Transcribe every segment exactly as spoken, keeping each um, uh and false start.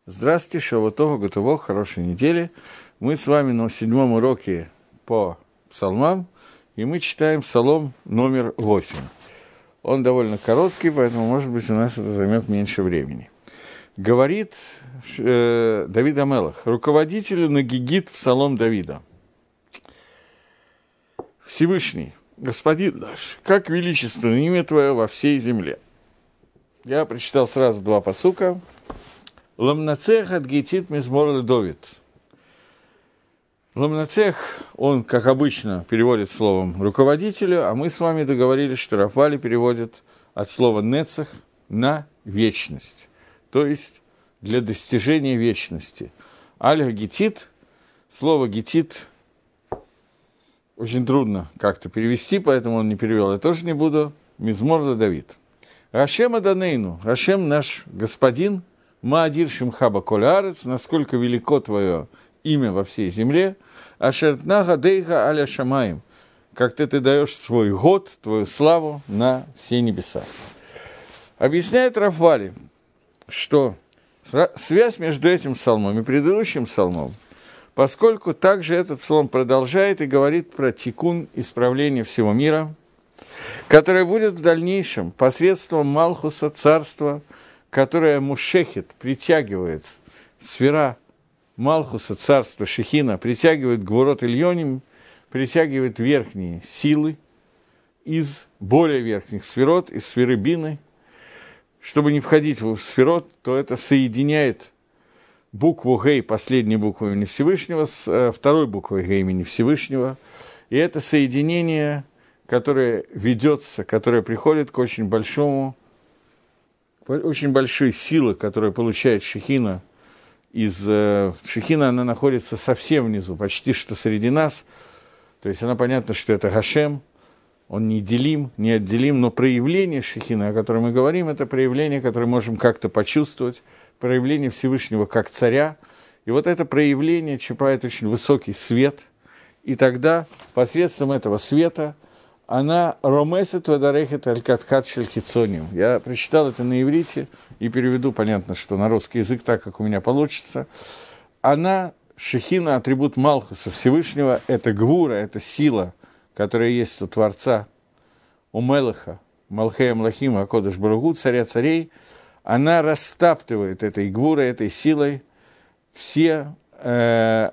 Здравствуйте, шавуатова, готово, хорошей недели. Мы с вами на седьмом уроке по псалмам, и мы читаем псалом номер восемь. Он довольно короткий, поэтому, может быть, у нас это займет меньше времени. Говорит э, Давид ха-Мелех, руководителю Нагигит псалом Давида. Всевышний, Господин наш, как величественно имя Твое во всей земле. Я прочитал сразу два пасука. Ламнацех от гетит мизмор Давид. Ламнацех, он, как обычно, переводит словом руководителю, а мы с вами договорились, что Рафали переводит от слова нецех на вечность, то есть для достижения вечности. Аль гетит, слово гетит очень трудно как-то перевести, поэтому он не перевел, я тоже не буду. Мизмор Давид. Рашем Аданейну, Рашем наш Господин, Маадир Шимхаба Колярец, насколько велико твое имя во всей земле, Ашертнага Дейха Аля Шамаим, как ты, ты даешь свой год, твою славу на все небеса. Объясняет Рафали, что связь между этим псалмом и предыдущим псалмом, поскольку также этот псалом продолжает и говорит про тикун, исправление всего мира, которое будет в дальнейшем посредством Малхуса, царства, которое мушехет, притягивает сфера Малхуса, царства Шехина, притягивает Гвурот Ильоним, притягивает верхние силы из более верхних сферот, из сферы Бины. Чтобы не входить в сферот, то это соединяет букву Гей, последнюю букву имени Всевышнего, с второй буквой Гей имени Всевышнего. И это соединение, которое ведется, которое приходит к очень большому очень большой силы, которую получает Шехина. Из э, Шехина она находится совсем внизу, почти что среди нас. То есть она понятно, что это Гашем, он неделим, неотделим, но проявление Шехина, о котором мы говорим, это проявление, которое можем как-то почувствовать, проявление Всевышнего как царя. И вот это проявление черпает очень высокий свет, и тогда посредством этого света она ромесет вадарехет аль-катхат шель-хицониум. Я прочитал это на иврите и переведу, понятно, что на русский язык, так как у меня получится. Она, Шехина, атрибут Малхуса Всевышнего, это гвура, это сила, которая есть у Творца, у Мелеха, Малхея Млахима, Акодыш Баругу, царя царей. Она растаптывает этой гвурой, этой силой все э,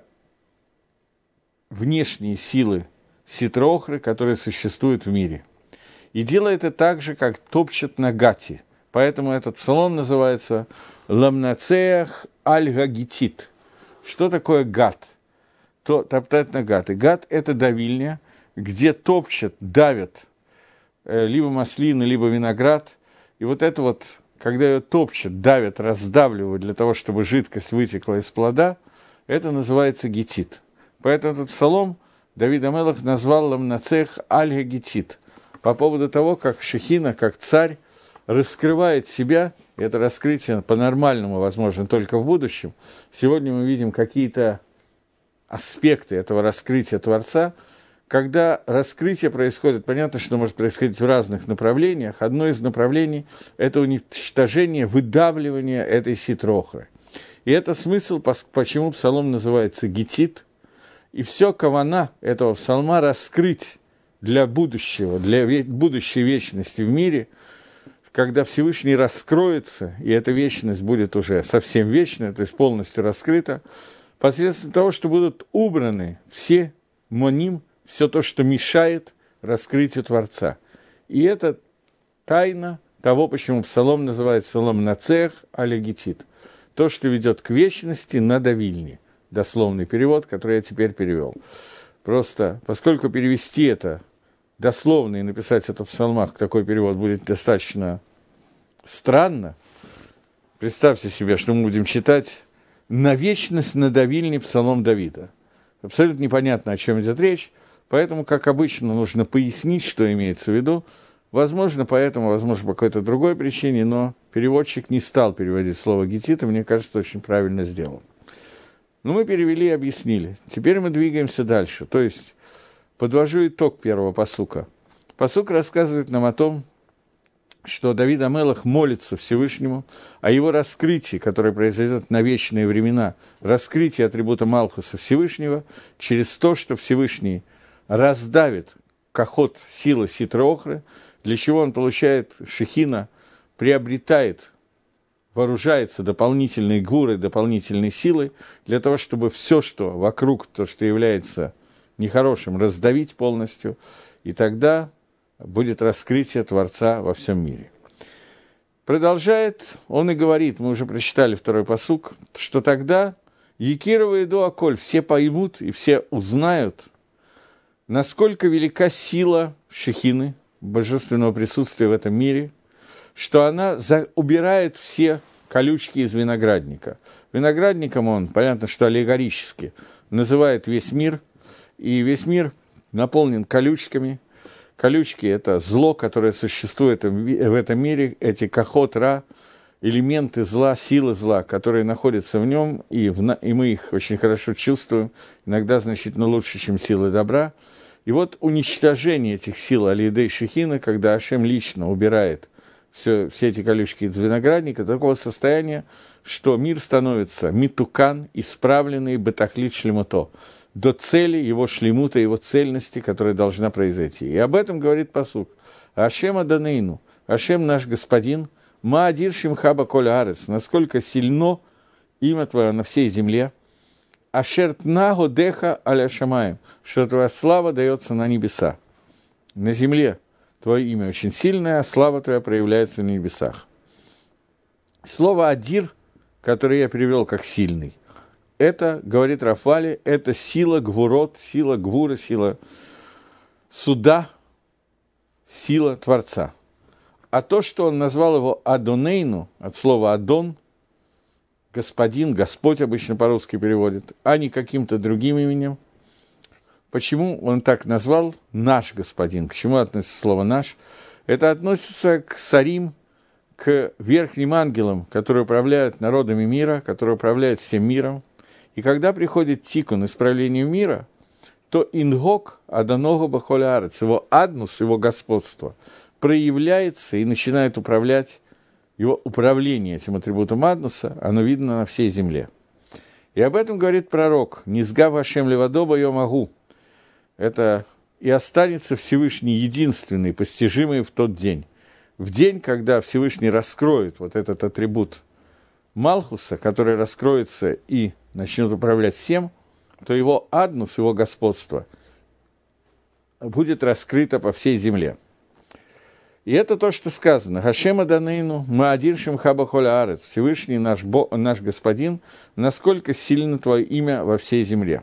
внешние силы ситрохры, которые существуют в мире. И делает это так же, как топчет на гати. Поэтому этот псалом называется «Ламнацеях аль-гагитит». Что такое гат? То, топтать на гат. И гат – это давильня, где топчет, давят э, либо маслины, либо виноград. И вот это вот, когда ее топчет, давят, раздавливают для того, чтобы жидкость вытекла из плода, это называется гетит. Поэтому этот псалом Давид ха-Мелех назвал Ламнацех аль-гагитит по поводу того, как Шехина, как царь, раскрывает себя. Это раскрытие по-нормальному возможно только в будущем. Сегодня мы видим какие-то аспекты этого раскрытия Творца. Когда раскрытие происходит, понятно, что может происходить в разных направлениях. Одно из направлений – это уничтожение, выдавливание этой ситрохры. И это смысл, почему псалом называется гетит. И все кавана этого псалма раскрыть для будущего, для будущей вечности в мире, когда Всевышний раскроется, и эта вечность будет уже совсем вечная, то есть полностью раскрыта, посредством того, что будут убраны все моним, все то, что мешает раскрытию Творца. И это тайна того, почему псалом называется Ламнацех аль-гетит, то, что ведет к вечности на давильне. Дословный перевод, который я теперь перевел. Просто, поскольку перевести это дословно и написать это в псалмах, такой перевод будет достаточно странно, представьте себе, что мы будем читать «На вечность на давильне псалом Давида». Абсолютно непонятно, о чем идет речь, поэтому, как обычно, нужно пояснить, что имеется в виду. Возможно, поэтому, возможно, по какой-то другой причине, но переводчик не стал переводить слово «гетит», и мне кажется, очень правильно сделал. Ну, мы перевели и объяснили. Теперь мы двигаемся дальше. То есть, подвожу итог первого пасука. Пасук рассказывает нам о том, что Давид а-Мелех молится Всевышнему о его раскрытии, которое произойдет на вечные времена, раскрытие атрибута Малхуса Всевышнего через то, что Всевышний раздавит кахот силы Ситра-Охры, для чего он получает шехина, приобретает, вооружается дополнительной гурой, дополнительной силой, для того, чтобы все, что вокруг, то, что является нехорошим, раздавить полностью, и тогда будет раскрытие Творца во всем мире. Продолжает, он и говорит, мы уже прочитали второй пасук, что тогда Якирова и Дуаколь все поймут и все узнают, насколько велика сила Шехины, божественного присутствия в этом мире, что она за, убирает все колючки из виноградника. Виноградником он, понятно, что аллегорически, называет весь мир, и весь мир наполнен колючками. Колючки – это зло, которое существует в этом мире, эти кахот-ра, элементы зла, силы зла, которые находятся в нем, и, в, и мы их очень хорошо чувствуем, иногда значительно лучше, чем силы добра. И вот уничтожение этих сил Аль-Идей Шехина, когда Ашем лично убирает все, все эти колючки из виноградника, до такого состояния, что мир становится митукан, исправленный, бетахлит шлемуто, до цели его шлемута, его цельности, которая должна произойти. И об этом говорит пасук. Ашем Аданейну, Ашем наш Господин, Маадир Шимхаба Коль Арец, насколько сильно имя Твое на всей земле, Ашертнаго Деха Аля Шамаем, что Твоя слава дается на небеса. На земле Твое имя очень сильное, а слава Твоя проявляется на небесах. Слово «адир», которое я перевел как «сильный», это, говорит Рафали, это сила гвурот, сила гвура, сила суда, сила Творца. А то, что он назвал его Адонейну, от слова Адон, господин, Господь обычно по-русски переводит, а не каким-то другим именем. Почему он так назвал наш господин? К чему относится слово «наш»? Это относится к сарим, к верхним ангелам, которые управляют народами мира, которые управляют всем миром. И когда приходит тикун, исправление мира, то ингок аданога бахоля арец, его аднус, его господство, проявляется и начинает управлять, его управление этим атрибутом аднуса, оно видно на всей земле. И об этом говорит пророк, «Низгав Ашем левадоба я могу». Это и останется Всевышний единственный, постижимый в тот день. В день, когда Всевышний раскроет вот этот атрибут Малхуса, который раскроется и начнет управлять всем, то его аднус, его господство будет раскрыто по всей земле. И это то, что сказано. Хашем Аданейну, Маадир Шимхаба Холя Арец, Всевышний наш, Бо, наш Господин, насколько сильно Твое имя во всей земле.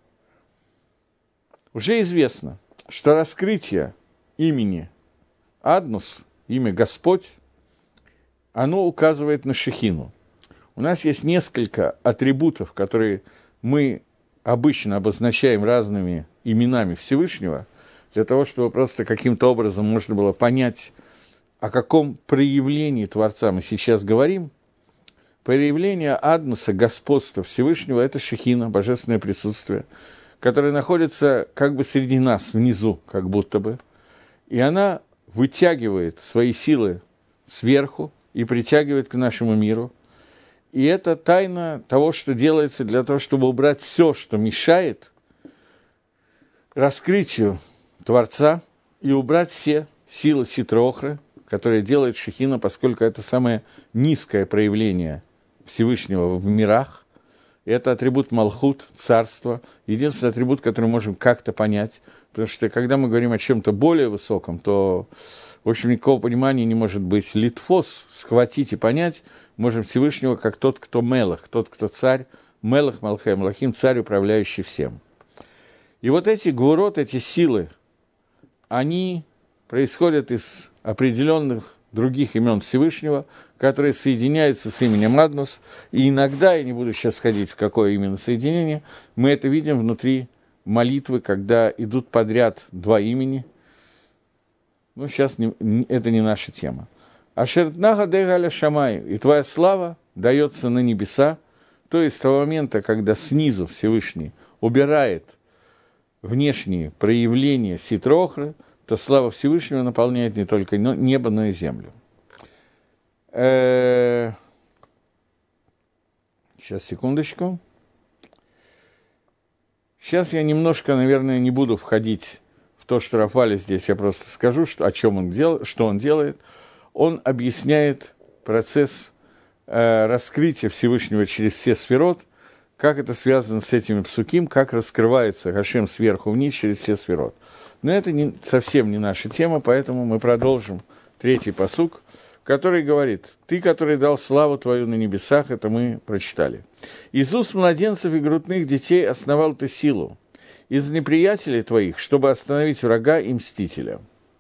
Уже известно, что раскрытие имени Аднус, имя Господь, оно указывает на Шехину. У нас есть несколько атрибутов, которые мы обычно обозначаем разными именами Всевышнего, для того, чтобы просто каким-то образом можно было понять, о каком проявлении Творца мы сейчас говорим. Проявление Аднуса, господства Всевышнего, это Шехина, божественное присутствие, которое находится как бы среди нас, внизу, как будто бы, и она вытягивает свои силы сверху и притягивает к нашему миру. И это тайна того, что делается для того, чтобы убрать все, что мешает раскрытию Творца, и убрать все силы Ситра-Охры, которые делает Шехина, поскольку это самое низкое проявление Всевышнего в мирах. Это атрибут Малхут, царство, единственный атрибут, который мы можем как-то понять, потому что когда мы говорим о чем-то более высоком, то, в общем, никакого понимания не может быть. Литфос, схватить и понять, можем Всевышнего как тот, кто Мелах, тот, кто царь, Мелах, Малхе, Малахим, царь, управляющий всем. И вот эти гвурот, эти силы, они происходят из определенных других имен Всевышнего, которые соединяются с именем Аднус, и иногда, я не буду сейчас входить в какое именно соединение, мы это видим внутри молитвы, когда идут подряд два имени. Ну, сейчас не, это не наша тема. «Ашертнага дегаля шамай», и твоя слава дается на небеса, то есть с того момента, когда снизу Всевышний убирает внешние проявления Ситра-Охры, то слава Всевышнего наполняет не только небо, но и землю. Э, Сейчас, секундочку. Сейчас я немножко, наверное, не буду входить в то, что Рафали здесь, я просто скажу, что, о чем он делает, что он делает. Он объясняет процесс э, раскрытия Всевышнего через все сферот, как это связано с этими псуким, как раскрывается Хашем сверху вниз через все сферот. Но это не, совсем не наша тема, поэтому мы продолжим третий пасук, который говорит: «Ты, который дал славу твою на небесах», это мы прочитали. «Из уст младенцев и грудных детей основал ты силу, из неприятелей твоих, чтобы остановить врага и мстителя».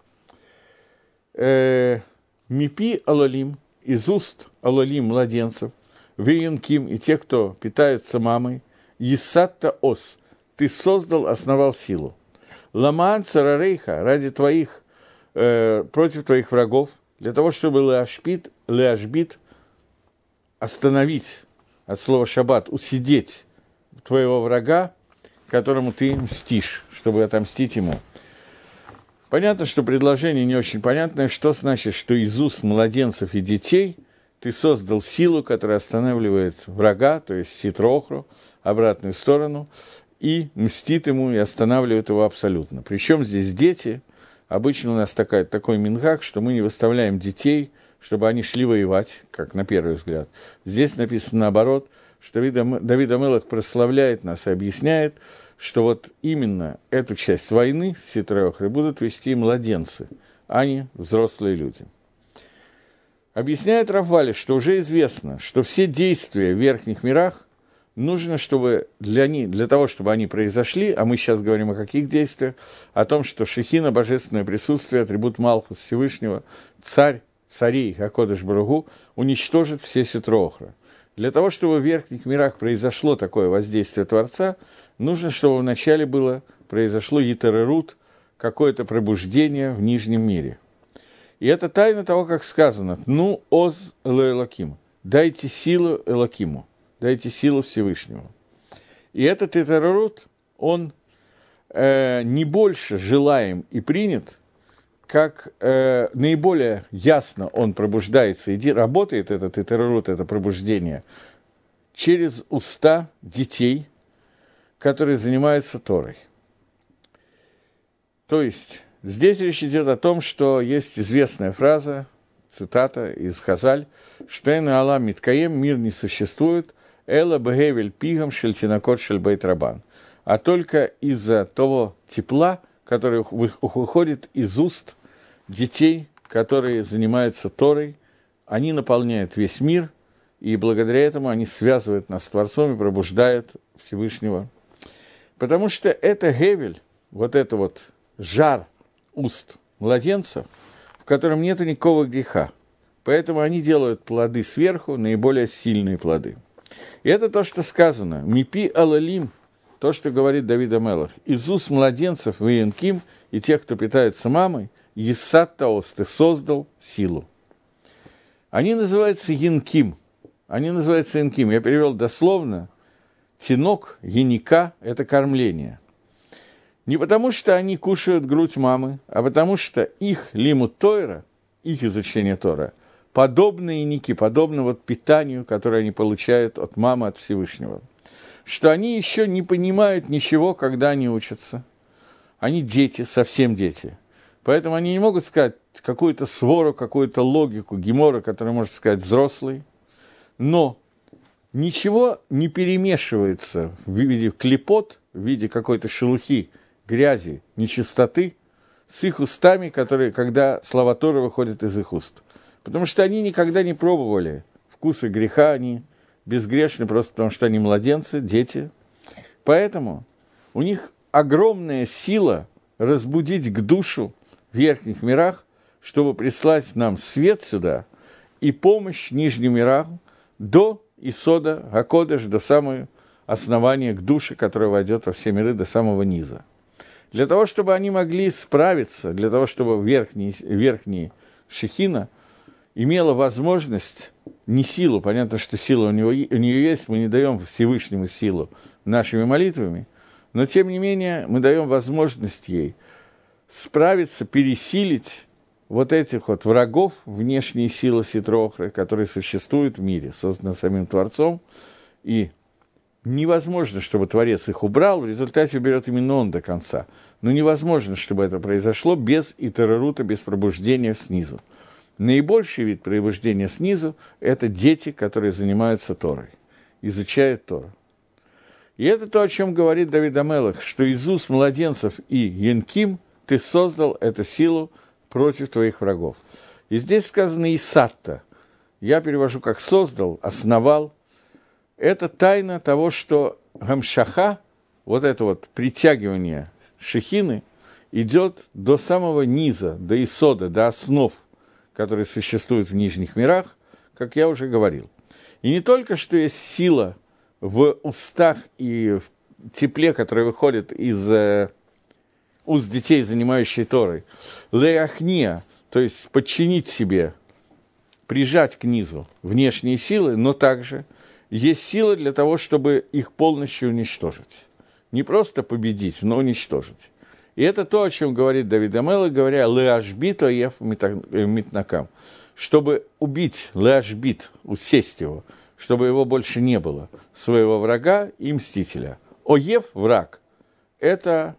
Э, «Мипи алалим», из уст алалим младенцев, веюнким и тех, кто питаются мамой, «Есатта ос», ты создал, основал силу. «Ламаан царарейха», ради твоих, э, против твоих врагов, для того, чтобы леашбит, леашбит, остановить, от слова шаббат, усидеть твоего врага, которому ты мстишь, чтобы отомстить ему. Понятно, что предложение не очень понятное. Что значит, что из уст младенцев и детей ты создал силу, которая останавливает врага, то есть ситрохру, обратную сторону, и мстит ему, и останавливает его абсолютно. Причем здесь дети. Обычно у нас такая, такой мингак, что мы не выставляем детей, чтобы они шли воевать, как на первый взгляд. Здесь написано наоборот, что Давид ха-Мелех прославляет нас и объясняет, что вот именно эту часть войны с Ситрохрой будут вести младенцы, а не взрослые люди. Объясняет Рафали, что уже известно, что все действия в верхних мирах нужно, чтобы для, них, для того, чтобы они произошли, а мы сейчас говорим о каких действиях, о том, что Шехина, божественное присутствие, атрибут Малхус Всевышнего, царь, царей, Акодыш Баругу, уничтожит все Ситрохры. Для того, чтобы в верхних мирах произошло такое воздействие Творца, нужно, чтобы вначале было, произошло Етерерут, какое-то пробуждение в нижнем мире. И это тайна того, как сказано: «Ну, оз элоким», дайте силу Элокиму, дайте силу Всевышнему. И этот Етерерут, он э, не больше желаем и принят, как э, наиболее ясно он пробуждается, и работает этот Етерерут, это пробуждение, через уста детей, которые занимаются Торой. То есть здесь речь идет о том, что есть известная фраза, цитата из Хазаль, что «Эн алам миткаем», мир не существует, «Эла бегевель пигам шельтинакот шельбейт рабан», а только из-за того тепла, которое выходит из уст детей, которые занимаются Торой, они наполняют весь мир, и благодаря этому они связывают нас с Творцом и пробуждают Всевышнего. Потому что это гевель, вот это вот жар уст младенцев, в котором нет никакого греха. Поэтому они делают плоды сверху, наиболее сильные плоды. И это то, что сказано. «Мипи алалим», то, что говорит Давид ха-Мелех, «из уст младенцев веюнким и тех, кто питается мамой, Есат таос, ты создал силу». Они называются янким. Они называются янким. Я перевел дословно. Тинок, яника – это кормление. Не потому, что они кушают грудь мамы, а потому, что их лимут Тойра, их изучение Тора, подобно яники, подобно вот питанию, которое они получают от мамы, от Всевышнего. Что они еще не понимают ничего, когда они учатся. Они дети, совсем дети. Поэтому они не могут сказать какую-то свору, какую-то логику, гемора, которую может сказать взрослый. Но ничего не перемешивается в виде клепот, в виде какой-то шелухи, грязи, нечистоты с их устами, которые, когда слова Торы выходят из их уст. Потому что они никогда не пробовали вкусы греха, они безгрешны просто потому, что они младенцы, дети. Поэтому у них огромная сила разбудить к душу в верхних мирах, чтобы прислать нам свет сюда и помощь нижним мирам до Исода, Гакодеш, до самого основания к душе, которая войдет во все миры до самого низа. Для того, чтобы они могли справиться, для того, чтобы верхний, верхний Шехина имела возможность, не силу, понятно, что сила у, него, у нее есть, мы не даем Всевышнему силу нашими молитвами, но, тем не менее, мы даем возможность ей справиться, пересилить вот этих вот врагов, внешние силы Ситрохры, которые существуют в мире, созданы самим Творцом, и невозможно, чтобы Творец их убрал, в результате уберет именно он до конца. Но невозможно, чтобы это произошло без итерарута, без пробуждения снизу. Наибольший вид пробуждения снизу – это дети, которые занимаются Торой, изучают Тору. И это то, о чем говорит Давид ха-Мелех, что из уст младенцев и янким ты создал эту силу против твоих врагов. И здесь сказано «исатта». Я перевожу как «создал», «основал». Это тайна того, что гамшаха, вот это вот притягивание шехины, идет до самого низа, до исода, до основ, которые существуют в нижних мирах, как я уже говорил. И не только, что есть сила в устах и в тепле, которое выходит из э, уст детей, занимающих Торой, леахния, то есть подчинить себе, прижать к низу внешние силы, но также есть сила для того, чтобы их полностью уничтожить. Не просто победить, но уничтожить. И это то, о чем говорит Давид ха-Мелех, говоря «леашбит оев митнакам», чтобы убить леашбит, усесть его, чтобы его больше не было, своего врага и мстителя. Оев, враг, это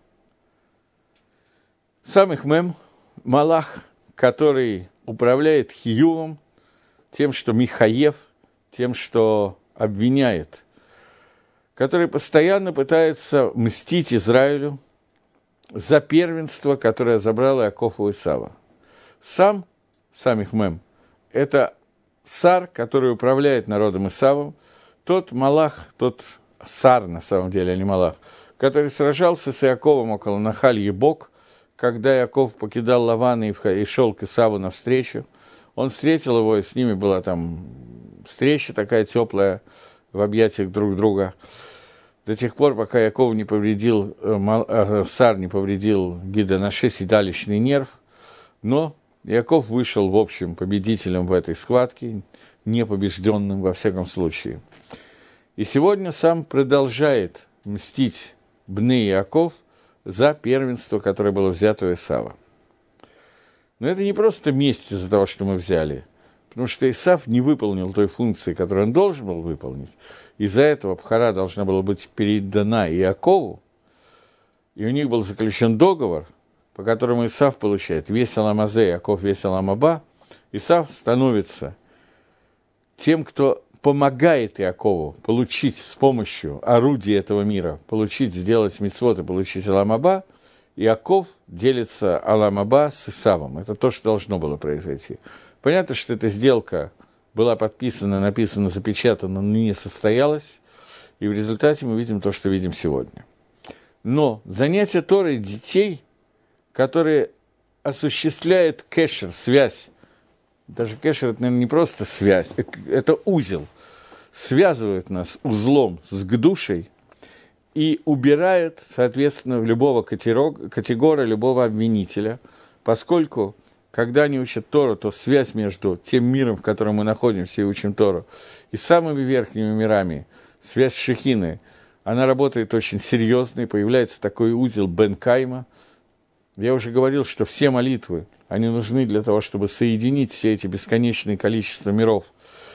самых мем, малах, который управляет хиювом, тем, что Михаев, тем, что обвиняет, который постоянно пытается мстить Израилю за первенство, которое забрал Иаков у Исава. Сам, самих мем, это сар, который управляет народом Исавом, тот малах, тот сар, на самом деле, а не малах, который сражался с Иаковом около Нахаль-Ебок, когда Иаков покидал Лавана и шел к Исаву навстречу. Он встретил его, и с ними была там встреча такая теплая в объятиях друг друга, до тех пор, пока Иаков не повредил, э, сар не повредил Гидонаше, седалищный нерв, но Иаков вышел, в общем, победителем в этой схватке, непобежденным во всяком случае. И сегодня сам продолжает мстить Бней Иаков за первенство, которое было взято у Исава. Но это не просто месть из-за того, что мы взяли, потому что Исав не выполнил той функции, которую он должен был выполнить. Из-за этого Пхара должна была быть передана Иакову, и у них был заключен договор, по которому Исав получает весь Аламазе, Иаков весь Аламаба. Исав становится тем, кто помогает Иакову получить с помощью орудия этого мира, получить, сделать мицвот и получить Аламаба. Иаков делится Аламаба с Исавом. Это то, что должно было произойти. Понятно, что эта сделка была подписана, написана, запечатана, но не состоялась, и в результате мы видим то, что видим сегодня. Но занятие Торой детей, которые осуществляют кэшер, связь, даже кэшер – это, наверное, не просто связь, это узел, связывает нас узлом с гдушей и убирает, соответственно, любого категора, любого обвинителя, поскольку когда они учат Тору, то связь между тем миром, в котором мы находимся и учим Тору, и самыми верхними мирами, связь Шехины, она работает очень серьезно, и появляется такой узел Бен-Кайма. Я уже говорил, что все молитвы, они нужны для того, чтобы соединить все эти бесконечные количества миров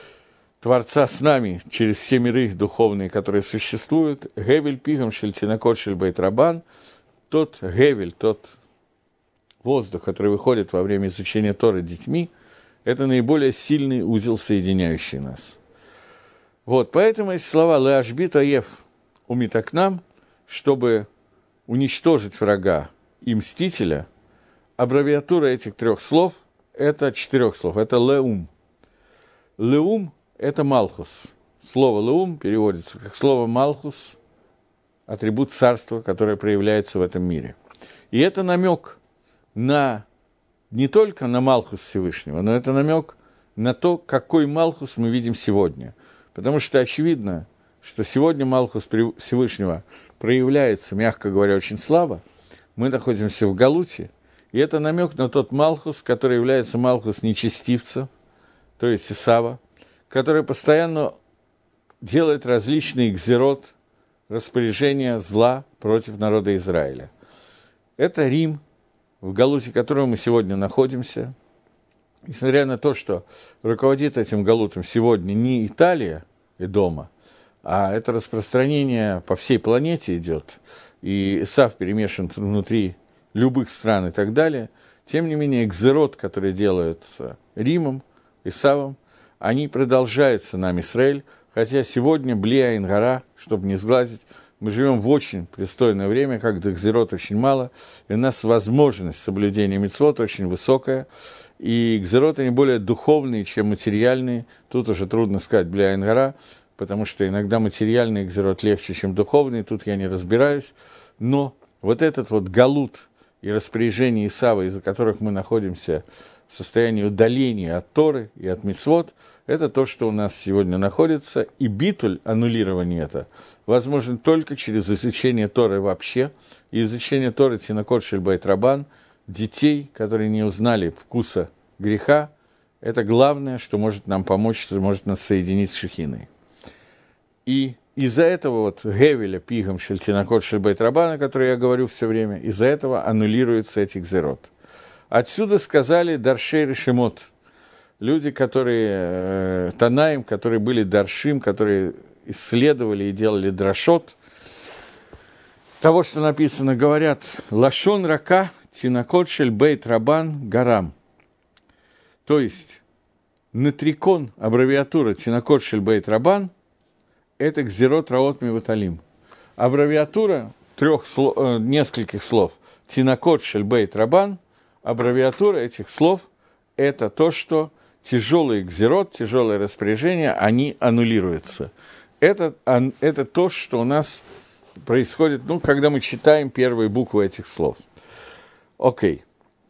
Творца с нами через все миры духовные, которые существуют. Гевель пигам шельтинакот шельбейт рабан, тот гевель, тот воздух, который выходит во время изучения Торы детьми, это наиболее сильный узел, соединяющий нас. Вот, поэтому эти слова «Леашбит аев умитакнам», чтобы уничтожить врага и мстителя, аббревиатура этих трех слов – это четырех слов, это «леум». «Леум» – это «малхус». Слово «леум» переводится как слово «малхус», атрибут царства, которое проявляется в этом мире. И это намек на, не только на Малхус Всевышнего, но это намек на то, какой Малхус мы видим сегодня. Потому что очевидно, что сегодня Малхус Всевышнего проявляется, мягко говоря, очень слабо. Мы находимся в Галуте, и это намек на тот Малхус, который является Малхус нечестивца, то есть Исава, который постоянно делает различные гзерот, распоряжения зла против народа Израиля. Это Рим, в Галуте, в котором мы сегодня находимся, несмотря на то, что руководит этим галутом сегодня не Италия и дома, а это распространение по всей планете идет, и Исав перемешан внутри любых стран и так далее, тем не менее, гзерот, которые делаются Римом, Исавом, они продолжаются нам, Исраэль, хотя сегодня, Блия Ингара, чтобы не сглазить, мы живем в очень пристойное время, когда гзерот очень мало, и у нас возможность соблюдения мицвот очень высокая, и гзерот, они более духовные, чем материальные, тут уже трудно сказать Блия Ингара, потому что иногда материальный гзерот легче, чем духовный, тут я не разбираюсь, но вот этот вот галут и распоряжение Исава, из-за которых мы находимся в состоянии удаления от Торы и от мицвот, это то, что у нас сегодня находится, и битуль, аннулирование это, возможно только через изучение Торы вообще, и изучение Торы Тинокот Шель Бейт Рабан, детей, которые не узнали вкуса греха, это главное, что может нам помочь, может нас соединить с Шехиной. И из-за этого вот Гевеля, пигом Шель Тинокот Шель Бейт Рабан, о котором я говорю все время, из-за этого аннулируются эти гзерот. Отсюда сказали Даршей Решемот, люди, которые, э, Танаим, которые были Даршим, которые исследовали и делали драшот, того, что написано, говорят, Лашон Рака, Тинокот Шель Бейт Рабан, Гарам. То есть, Нетрикон, аббревиатура Тинокот Шель Бейт Рабан, это Гзерот Раот Миваталим. Аббревиатура трех слов, э, нескольких слов, Тинокот Шель Бейт Рабан, аббревиатура этих слов – это то, что тяжелый гзерот, тяжелое распоряжение, они аннулируются. Это, это то, что у нас происходит, ну, когда мы читаем первые буквы этих слов. Окей.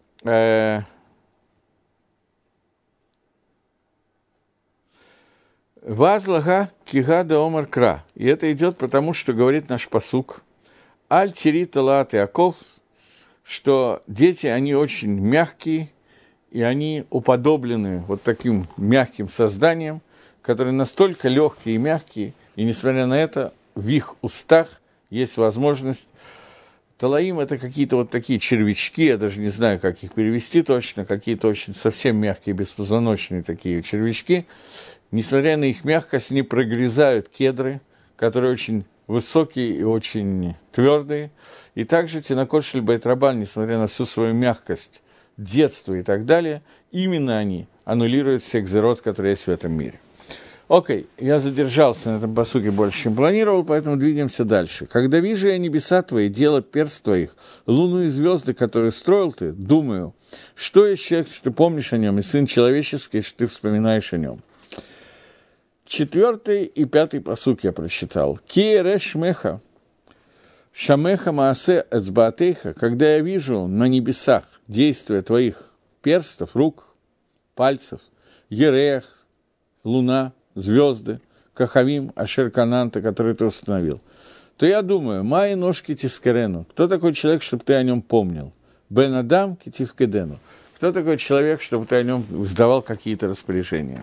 Вазлага кигада омар кра. И это идет потому, что говорит наш пасук. Аль тири талаат Иаков, что дети, они очень мягкие, и они уподоблены вот таким мягким созданиям, которые настолько легкие и мягкие, и несмотря на это, в их устах есть возможность. Талаим – это какие-то вот такие червячки, я даже не знаю, как их перевести точно, какие-то очень совсем мягкие, беспозвоночные такие червячки. Несмотря на их мягкость, они прогрызают кедры, которые очень высокие и очень твердые. И также Тинокот Шель Бейт Рабан, несмотря на всю свою мягкость, детство и так далее, именно они аннулируют все гзерот, которые есть в этом мире. Окей, я задержался на этом пасуке больше, чем планировал, поэтому двигаемся дальше. «Когда вижу я небеса твои, дело перст твоих, луну и звезды, которые строил ты, думаю, что есть человек, что ты помнишь о нем, и сын человеческий, что ты вспоминаешь о нем». Четвертый и пятый пасук я прочитал. «Ки эреш меха, шамеха маасе эцбаатейха», когда я вижу на небесах действия твоих перстов, рук, пальцев, ереях, луна, звезды, кахавим, ашеркананта, который ты установил, то я думаю, мои ножки тискарену, кто такой человек, чтобы ты о нем помнил? Бен Адам китивкедену, кто такой человек, чтобы ты о нем сдавал какие-то распоряжения?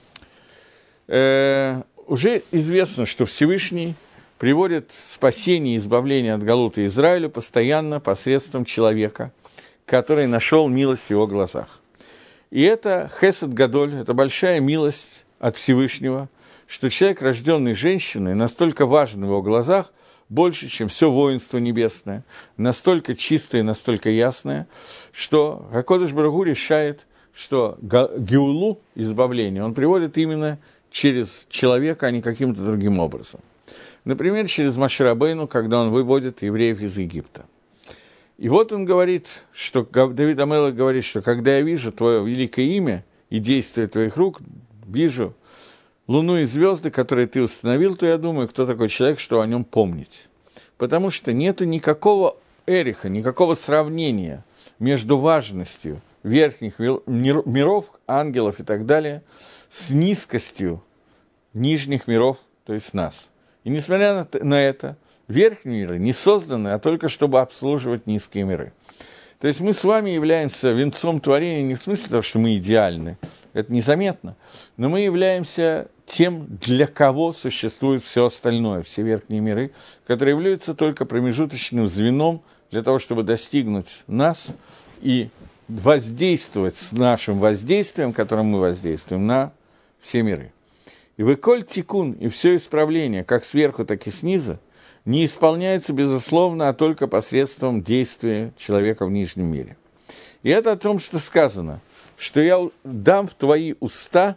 Э, уже известно, что Всевышний приводит спасение и избавление от галута Израилю постоянно посредством человека, который нашел милость в его глазах. И это хесед гадоль, это большая милость от Всевышнего, что человек, рожденный женщиной, настолько важен в его глазах, больше, чем все воинство небесное, настолько чистое, настолько ясное, что Акодыш Барух Ху решает, что геулу, избавление, он приводит именно через человека, а не каким-то другим образом. Например, через Моше Рабейну, когда он выводит евреев из Египта. И вот он говорит, что Давид ха-Мелех говорит, что когда я вижу твое великое имя и действие твоих рук, вижу луну и звезды, которые ты установил, то я думаю, кто такой человек, что о нем помнить. Потому что нету никакого эриха, никакого сравнения между важностью верхних миров, ангелов и так далее, с низкостью нижних миров, то есть нас. И несмотря на это, верхние миры не созданы, а только чтобы обслуживать низкие миры. То есть мы с вами являемся венцом творения не в смысле того, что мы идеальны, это незаметно, но мы являемся тем, для кого существует все остальное, все верхние миры, которые являются только промежуточным звеном для того, чтобы достигнуть нас и воздействовать с нашим воздействием, которым мы воздействуем, на все миры. И выколь тикун, и все исправление, как сверху, так и снизу, не исполняется, безусловно, а только посредством действия человека в нижнем мире. И это о том, что сказано, что я дам в твои уста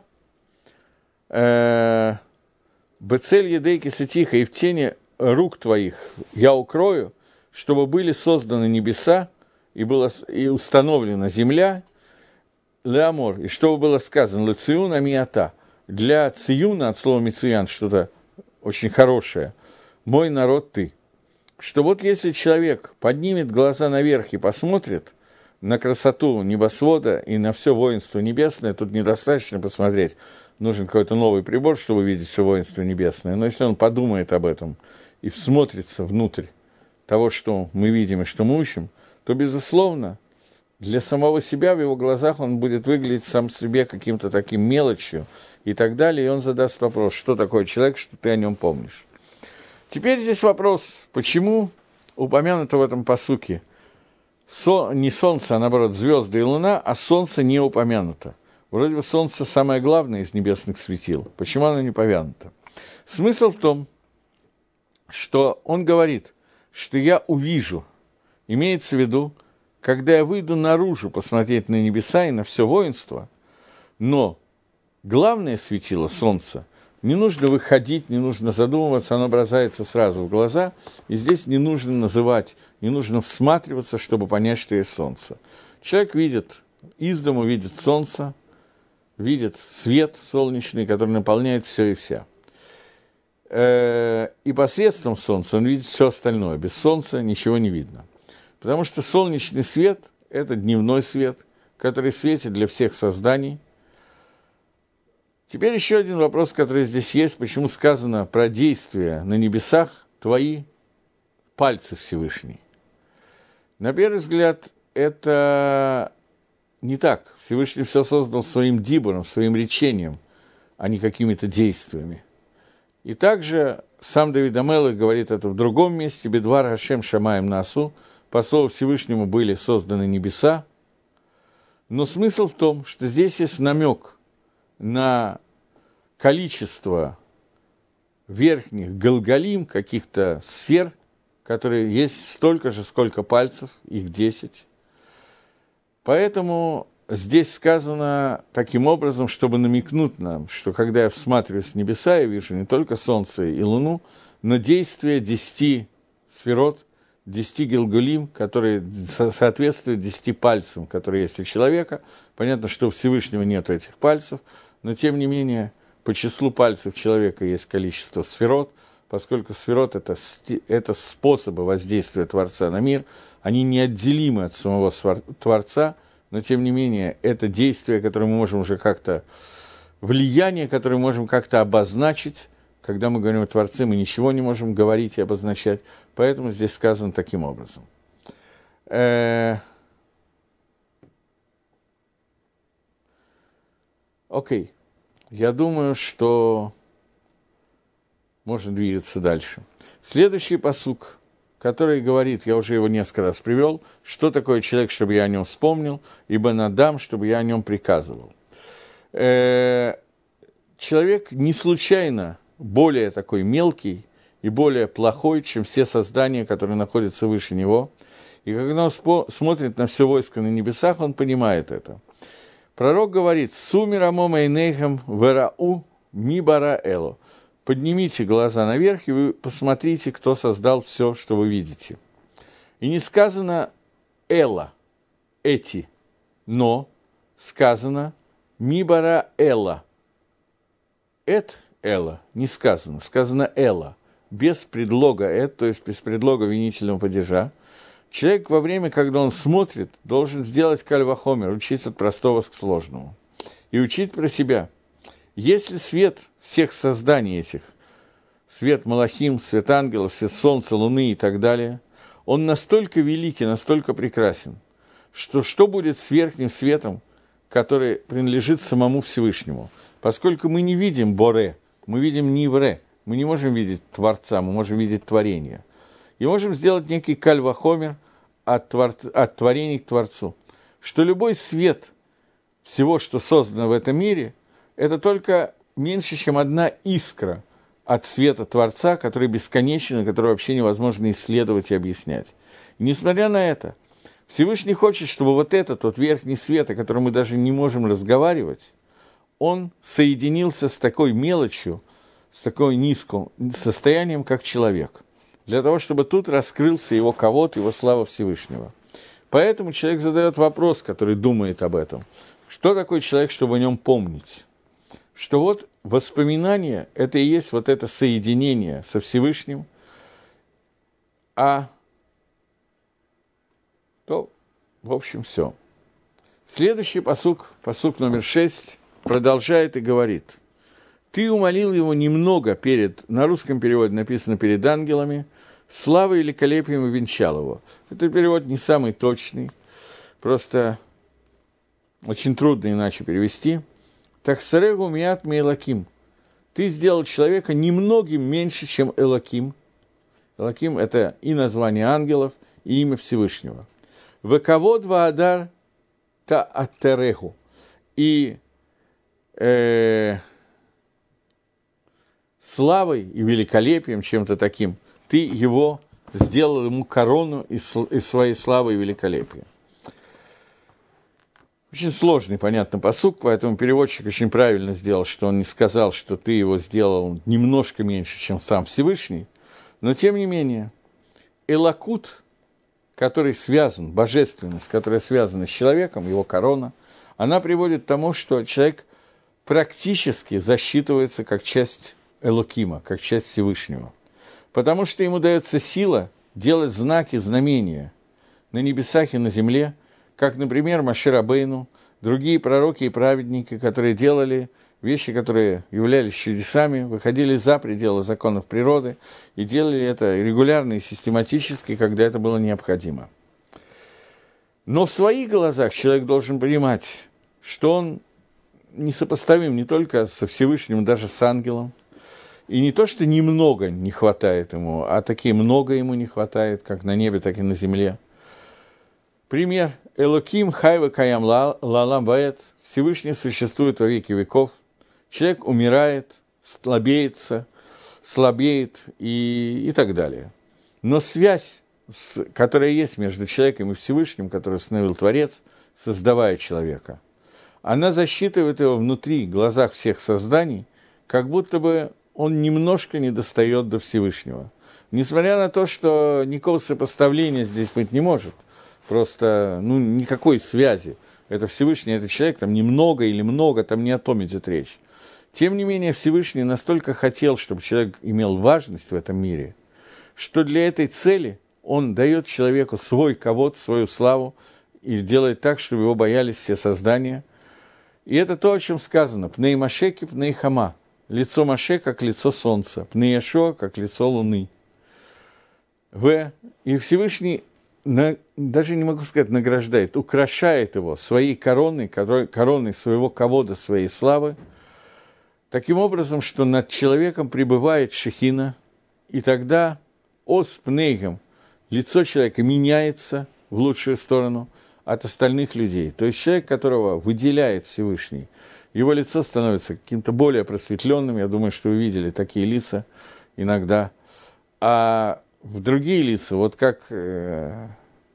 э, бецель едейки сетиха, и в тени рук твоих я укрою, чтобы были созданы небеса, и, было, и установлена земля, леамор, и чтобы было сказано, лециюн амиата, для циюна, от слова мицуян, что-то очень хорошее, мой народ ты. Что вот если человек поднимет глаза наверх и посмотрит на красоту небосвода и на все воинство небесное, тут недостаточно посмотреть, нужен какой-то новый прибор, чтобы видеть все воинство небесное, но если он подумает об этом и всмотрится внутрь того, что мы видим и что мы учим, то, безусловно, для самого себя в его глазах он будет выглядеть сам себе каким-то таким мелочью и так далее, и он задаст вопрос, что такое человек, что ты о нем помнишь. Теперь здесь вопрос, почему упомянуто в этом пасуке со, не солнце, а наоборот звезды и луна, а солнце не упомянуто. Вроде бы солнце самое главное из небесных светил. Почему оно не упомянуто? Смысл в том, что он говорит, что я увижу, имеется в виду, когда я выйду наружу посмотреть на небеса и на все воинство, но главное светило солнца, не нужно выходить, не нужно задумываться, оно бросается сразу в глаза, и здесь не нужно называть, не нужно всматриваться, чтобы понять, что есть солнце. Человек видит, из дому видит солнце, видит свет солнечный, который наполняет все и вся. И посредством солнца он видит все остальное. Без солнца ничего не видно. Потому что солнечный свет – это дневной свет, который светит для всех созданий. Теперь еще один вопрос, который здесь есть. Почему сказано про действия на небесах твои пальцы Всевышний? На первый взгляд, это не так. Всевышний все создал своим дибуром, своим речением, а не какими-то действиями. И также сам Давид ха-Мелех говорит это в другом месте. «Бедвар Хашем шамаем насу». По слову Всевышнему были созданы небеса. Но смысл в том, что здесь есть намек на количество верхних галгалим, каких-то сфер, которые есть столько же, сколько пальцев, их десять. Поэтому здесь сказано таким образом, чтобы намекнуть нам, что когда я всматриваюсь в небеса, я вижу не только солнце и луну, но действия десяти сферот, десяти гилгулим, которые соответствуют десяти пальцам, которые есть у человека. Понятно, что у Всевышнего нет этих пальцев, но тем не менее по числу пальцев человека есть количество сферот, поскольку сферот это, – это способы воздействия Творца на мир, они неотделимы от самого Творца, но тем не менее это действие, которое мы можем уже как-то, влияние, которое мы можем как-то обозначить. Когда мы говорим о Творце, мы ничего не можем говорить и обозначать, поэтому здесь сказано таким образом. Э... Окей, я думаю, что можно двигаться дальше. Следующий пасук, который говорит, я уже его несколько раз привел, что такое человек, чтобы я о нем вспомнил, ибо надам, чтобы я о нем приказывал. Э... Человек не случайно более такой мелкий и более плохой, чем все создания, которые находятся выше него. И когда он спо- смотрит на все войско на небесах, он понимает это. Пророк говорит: «Сумирамом эйнейхем верау мибара эло». Поднимите глаза наверх, и вы посмотрите, кто создал все, что вы видите. И не сказано «эла», «эти», но сказано «мибара эла». «Эт» Эла, не сказано, сказано Эла, без предлога Эт, то есть без предлога винительного падежа. Человек во время, когда он смотрит, должен сделать кальвахомер, учить от простого к сложному. И учить про себя. Если свет всех созданий этих, свет Малахим, свет ангелов, свет солнца, луны и так далее, он настолько велик и настолько прекрасен, что что будет с верхним светом, который принадлежит самому Всевышнему? Поскольку мы не видим Боре, мы видим Нивре, мы не можем видеть Творца, мы можем видеть творение. И можем сделать некий кальвахомер от, твор... от творений к Творцу. что любой свет всего, что создано в этом мире, это только меньше, чем одна искра от света Творца, который бесконечен, и который вообще невозможно исследовать и объяснять. И несмотря на это, Всевышний хочет, чтобы вот этот вот верхний свет, о котором мы даже не можем разговаривать, он соединился с такой мелочью, с такой низким состоянием, как человек, для того, чтобы тут раскрылся его ковод, его слава Всевышнего. Поэтому человек задает вопрос, который думает об этом. Что такое человек, чтобы о нем помнить? Что вот воспоминание – это и есть вот это соединение со Всевышним, а то, в общем, все. Следующий пасук, пасук номер шесть, продолжает и говорит: «Ты умолил его немного перед...» На русском переводе написано «перед ангелами», «славой и великолепием и венчал его». Это перевод не самый точный, просто очень трудно иначе перевести. «Тахсарегу миат ми элаким». Ты сделал человека немногим меньше, чем Элаким. Элаким – это и название ангелов, и имя Всевышнего. «Векавод ваадар тааттереху». И э, славой и великолепием, чем-то таким, ты его сделал ему корону из, из своей славы и великолепия. Очень сложный, понятно, пасук, поэтому переводчик очень правильно сделал, что он не сказал, что ты его сделал немножко меньше, чем сам Всевышний, но тем не менее, Элакут, который связан, божественность, которая связана с человеком, его корона, она приводит к тому, что человек практически засчитывается как часть Элокима, как часть Всевышнего, потому что ему дается сила делать знаки, знамения на небесах и на земле, как, например, Моше Рабейну, другие пророки и праведники, которые делали вещи, которые являлись чудесами, выходили за пределы законов природы и делали это регулярно и систематически, когда это было необходимо. Но в своих глазах человек должен понимать, что он несопоставим не только со Всевышним, даже с ангелом, и не то, что немного не хватает ему, а таки много ему не хватает, как на небе, так и на земле. Пример. Элоким хайва каям лалам ваэт. Всевышний существует во веки веков. Человек умирает, слабеется, слабеет и, и так далее. Но связь, с, которая есть между человеком и Всевышним, которую установил Творец, создавая человека, она засчитывает его внутри, в глазах всех созданий, как будто бы он немножко не достает до Всевышнего. Несмотря на то, что никакого сопоставления здесь быть не может, просто, ну, никакой связи. Это Всевышний, это человек, там немного или много, там не о том идет речь. Тем не менее, Всевышний настолько хотел, чтобы человек имел важность в этом мире, что для этой цели он дает человеку свой ковод, свою славу, и делает так, чтобы его боялись все создания. И это то, о чем сказано. «Пней Машеки, пней Хама». Лицо Маше, как лицо солнца. «Пней Яшуа», как лицо луны. В. И Всевышний... На, даже не могу сказать, награждает, украшает его своей короной, короной своего ковода, своей славы, таким образом, что над человеком пребывает шехина, и тогда ос пнейгам, лицо человека меняется в лучшую сторону от остальных людей. То есть человек, которого выделяет Всевышний, его лицо становится каким-то более просветленным, я думаю, что вы видели такие лица иногда, а в другие лица, вот как, э,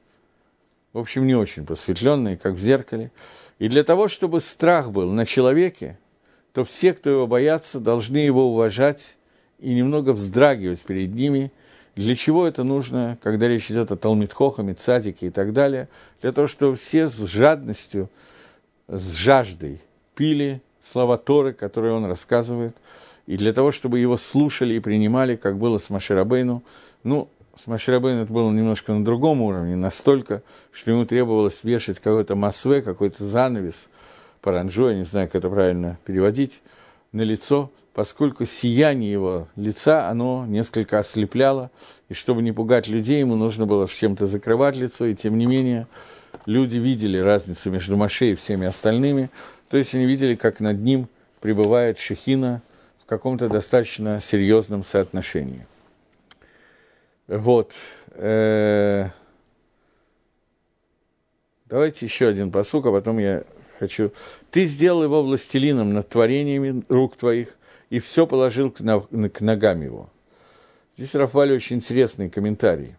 в общем, не очень просветленные, как в зеркале. И для того, чтобы страх был на человеке, то все, кто его боятся, должны его уважать и немного вздрагивать перед ними. Для чего это нужно, когда речь идет о Талмид Хохаме, цадике и так далее? Для того, чтобы все с жадностью, с жаждой пили слова Торы, которые он рассказывает, и для того, чтобы его слушали и принимали, как было с Моше Рабейну. Ну, с Моше Рабейну это было немножко на другом уровне, настолько, что ему требовалось вешать какой-то масве, какой-то занавес, паранджо, я не знаю, как это правильно переводить, на лицо, поскольку сияние его лица, оно несколько ослепляло, и чтобы не пугать людей, ему нужно было чем-то закрывать лицо, и тем не менее люди видели разницу между Моше и всеми остальными, то есть они видели, как над ним пребывает шехина в каком-то достаточно серьезном соотношении. Вот. Да, Давайте еще один пасук, а потом я хочу... «Ты сделал его властелином над творениями рук твоих, и все положил к, на... к ногам его». Здесь Рафаэль очень интересный комментарий.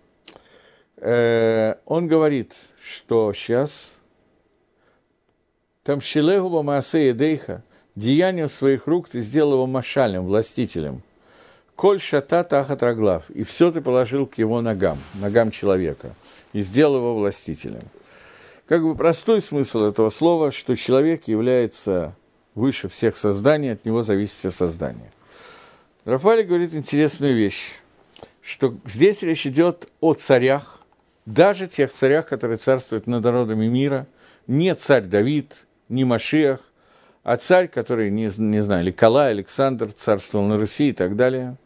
Э-э- он говорит, что сейчас... «Там шилегу ба маасе едейха, деянием своих рук ты сделал его машалем, властителем. Коль шата тахат раглав, и все ты положил к его ногам, ногам человека, и сделал его властителем». Как бы простой смысл этого слова, что человек является выше всех созданий, от него зависит все создание. Рафаэль говорит интересную вещь, что здесь речь идет о царях, даже тех царях, которые царствуют над народами мира, не царь Давид, не Машиах, а царь, который, не, не знаю, Николай, Александр, царствовал на Руси и так далее.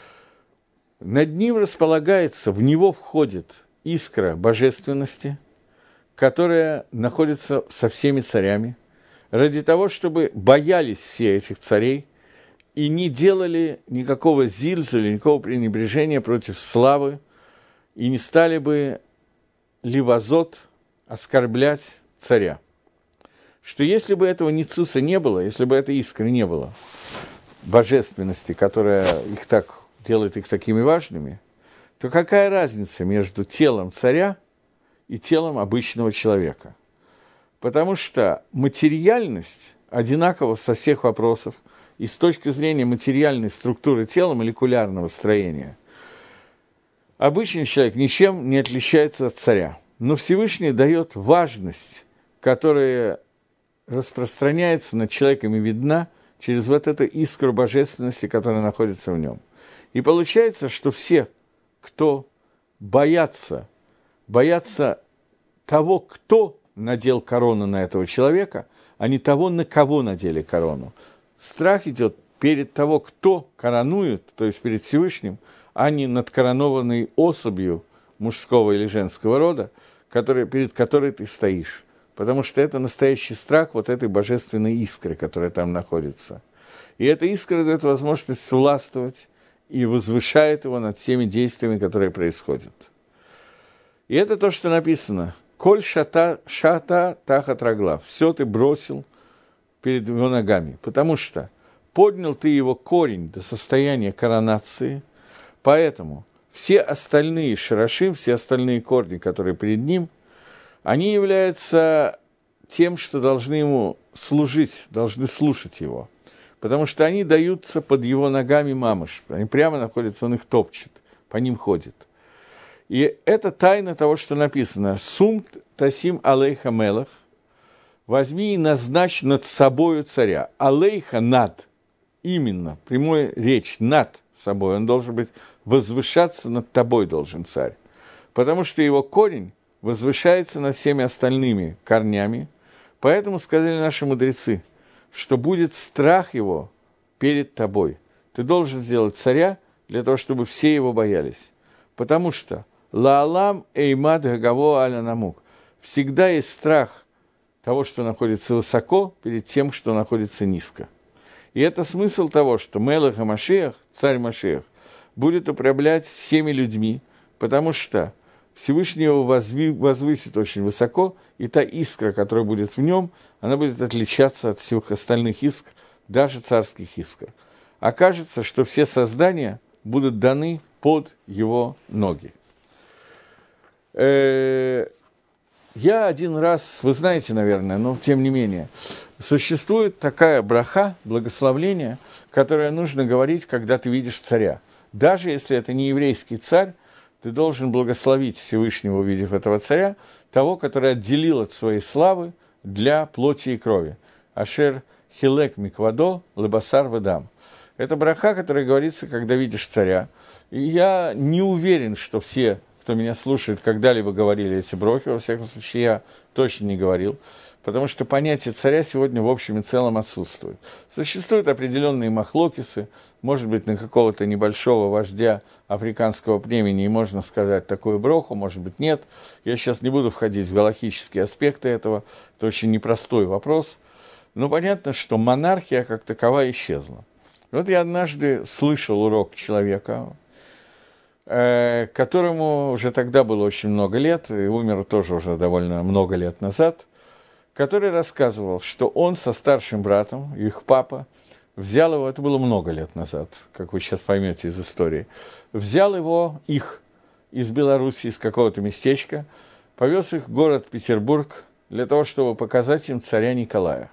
Над ним располагается, в него входит искра божественности, которая находится со всеми царями, ради того, чтобы боялись все этих царей и не делали никакого зильзуля, никакого пренебрежения против славы, и не стали бы ливазот оскорблять царя. Что если бы этого ницуса не было, если бы этой искры не было, божественности, которая их так делает их такими важными, то какая разница между телом царя и телом обычного человека? Потому что материальность одинакова со всех вопросов, и с точки зрения материальной структуры тела, молекулярного строения, обычный человек ничем не отличается от царя. Но Всевышний дает важность, которая распространяется над человеком и видна через вот эту искру божественности, которая находится в нем. И получается, что все, кто боятся, боятся того, кто надел корону на этого человека, а не того, на кого надели корону. Страх идет перед того, кто коронует, то есть перед Всевышним, а не над коронованной особью мужского или женского рода, который, перед которой ты стоишь. Потому что это настоящий страх вот этой божественной искры, которая там находится. И эта искра дает возможность властвовать и возвышает его над всеми действиями, которые происходят. И это то, что написано. «Коль шата, шата тахат раглав». Все ты бросил перед его ногами. Потому что поднял ты его корень до состояния коронации, поэтому все остальные шарашим, все остальные корни, которые перед ним, они являются тем, что должны ему служить, должны слушать его. Потому что они даются под его ногами мамыш. Они прямо находятся, он их топчет, по ним ходит. И это тайна того, что написано. «Сум тасим алейха мелах». «Возьми и назначь над собою царя». Алейха над. Именно. Прямая речь над собой. Он должен быть, возвышаться над тобой должен царь. Потому что его корень возвышается над всеми остальными корнями. Поэтому сказали наши мудрецы, что будет страх его перед тобой. Ты должен сделать царя для того, чтобы все его боялись. Потому что «Лаалам эймад гагаво аля намук». Всегда есть страх того, что находится высоко, перед тем, что находится низко. И это смысл того, что Мелах Машиах, царь Машиах, будет управлять всеми людьми, потому что Всевышний его возви, возвысит очень высоко, и та искра, которая будет в нем, она будет отличаться от всех остальных искр, даже царских искр. Окажется, что все создания будут даны под его ноги. Э-э- я один раз, вы знаете, наверное, но тем не менее, существует такая браха, благословление, которое нужно говорить, когда ты видишь царя. Даже если это не еврейский царь, ты должен благословить Всевышнего, увидев этого царя, того, который отделил от своей славы для плоти и крови. Ашер хилек миквадо лебасар вадам. Это браха, которая говорится, когда видишь царя. И я не уверен, что все, кто меня слушает, когда-либо говорили эти брохи. Во всяком случае, я точно не говорил. Потому что понятие царя сегодня в общем и целом отсутствует. Существуют определенные махлокисы, может быть, на какого-то небольшого вождя африканского племени, и можно сказать такую броху, может быть, нет. Я сейчас не буду входить в галахические аспекты этого, это очень непростой вопрос. Но понятно, что монархия как таковая исчезла. Вот я однажды слышал урок человека, э, которому уже тогда было очень много лет, и умер тоже уже довольно много лет назад, который рассказывал, что он со старшим братом, их папа, взял его, это было много лет назад, как вы сейчас поймете из истории, взял его, их, из Белоруссии, из какого-то местечка, повез их в город Петербург для того, чтобы показать им царя Николая.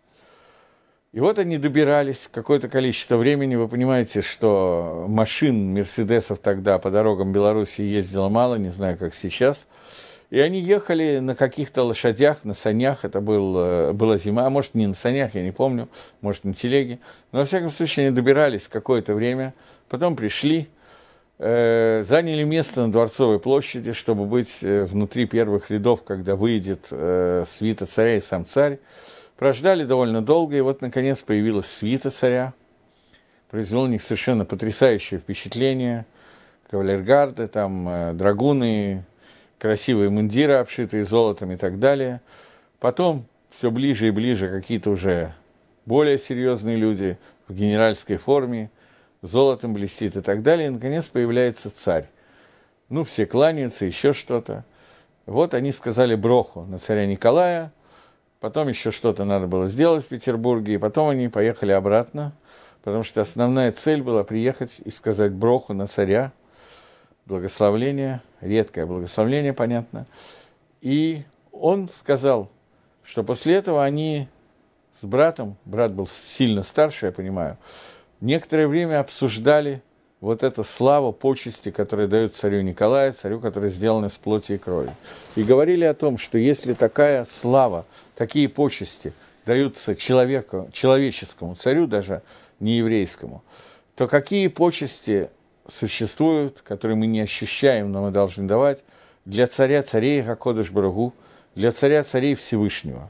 И вот они добирались какое-то количество времени. Вы понимаете, что машин, мерседесов тогда по дорогам Беларуси ездило мало, не знаю, как сейчас. И они ехали на каких-то лошадях, на санях. Это был, была зима, а может, не на санях, я не помню, может, на телеге. Но, во всяком случае, они добирались какое-то время, потом пришли, э, заняли место на Дворцовой площади, чтобы быть внутри первых рядов, когда выйдет э, свита царя и сам царь. Прождали довольно долго, и вот, наконец, появилась свита царя. Произвел на них совершенно потрясающее впечатление. Кавалергарды, там, э, драгуны, красивые мундиры, обшитые золотом и так далее. Потом все ближе и ближе какие-то уже более серьезные люди в генеральской форме, золотом блестит и так далее. И, наконец, появляется царь. Ну, все кланяются, еще что-то. Вот они сказали броху на царя Николая. Потом еще что-то надо было сделать в Петербурге, и потом они поехали обратно, потому что основная цель была приехать и сказать броху на царя, благословление, редкое благословление, понятно. И он сказал, что после этого они с братом, брат был сильно старше, я понимаю, некоторое время обсуждали вот эту славу, почести, которые дают царю Николаю, царю, который сделан из плоти и крови. И говорили о том, что если такая слава, такие почести даются человеку, человеческому царю, даже не еврейскому, то какие почести существуют, которые мы не ощущаем, но мы должны давать для царя царей Гакодыш Баругу, для царя царей Всевышнего.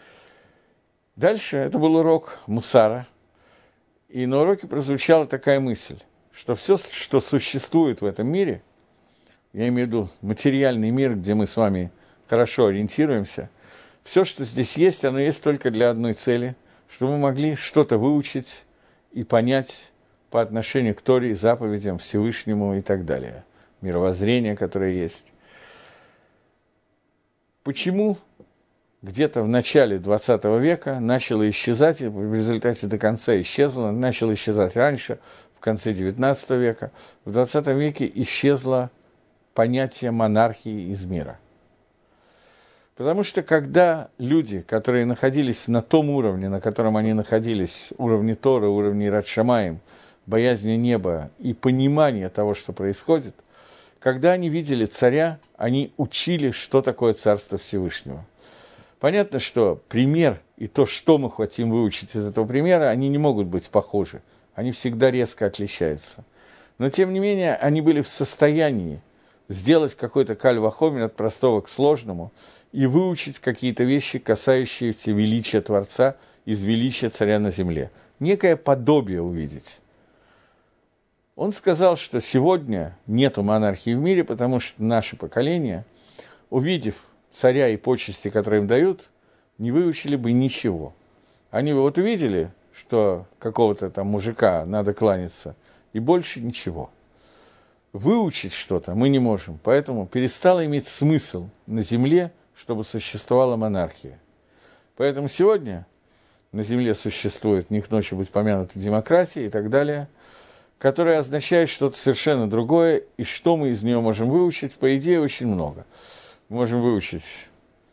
Дальше это был урок Мусара, и на уроке прозвучала такая мысль, что все, что существует в этом мире, я имею в виду материальный мир, где мы с вами хорошо ориентируемся, все, что здесь есть, оно есть только для одной цели, чтобы мы могли что-то выучить и понять по отношению к Торе, заповедям, Всевышнему и так далее, мировоззрение, которое есть. Почему где-то в начале двадцатого века начало исчезать, и в результате до конца исчезло, начало исчезать раньше, в конце девятнадцатого века, в двадцатом веке исчезло понятие монархии из мира. Потому что когда люди, которые находились на том уровне, на котором они находились, уровне Тора, уровне Ират Шамаим, боязни неба и понимания того, что происходит, когда они видели царя, они учили, что такое Царство Всевышнего. Понятно, что пример и то, что мы хотим выучить из этого примера, они не могут быть похожи. Они всегда резко отличаются. Но, тем не менее, они были в состоянии сделать какой-то каль вахомер от простого к сложному и выучить какие-то вещи, касающиеся величия Творца из величия царя на земле. Некое подобие увидеть. Он сказал, что сегодня нету монархии в мире, потому что наше поколение, увидев царя и почести, которые им дают, не выучили бы ничего. Они бы вот увидели, что какого-то там мужика надо кланяться, и больше ничего. Выучить что-то мы не можем, поэтому перестало иметь смысл на земле, чтобы существовала монархия. Поэтому сегодня на земле существует, не к ночи быть помянута, демократия и так далее, которая означает что-то совершенно другое, и что мы из нее можем выучить, по идее, очень много. Мы можем выучить,